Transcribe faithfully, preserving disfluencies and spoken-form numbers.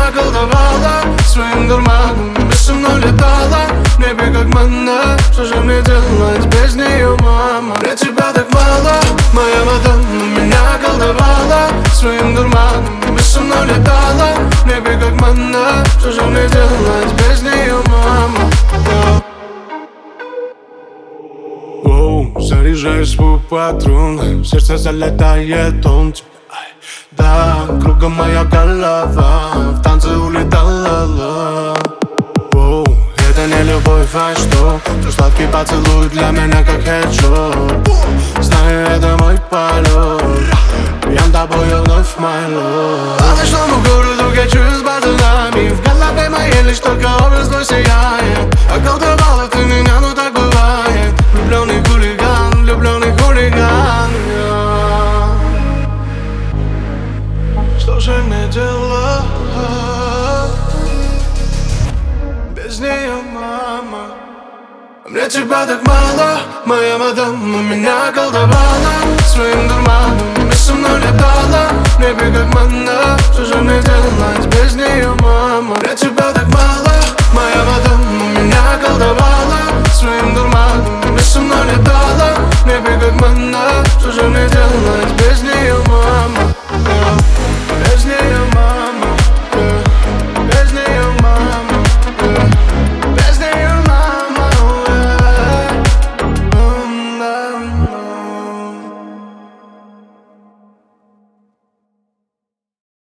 околдовала своим дурманом, и со мной летала в небе как манна. Что же мне делать без нее, мама? Мне тебя так мало, моя Мадонна. Меня околдовала своим дурманом, и со мной летала в небе как манна. Что же мне делать без нее, мама? Воу, заряжаюсь свой патрон, в сердце залетает он. Да, кругом моя голова, в танце улетала. Воу, это не любовь, а что? Твой сладкий поцелуй для меня как хедшот. Знаю, это мой полет, я с тобою вновь my love. По ночному городу качусь с базунами, в голове моей лишь только образ твой сияет. Околдовала ты меня, ну так бывает. Влюбленный хулиган, влюбленный хулиган. Что же мне делать без нее, мама? Мне тебя так мало, моя Мадонна. Меня околдовала своим дурманом, и со мной летала в небе как манна. Что же мне делать без нее?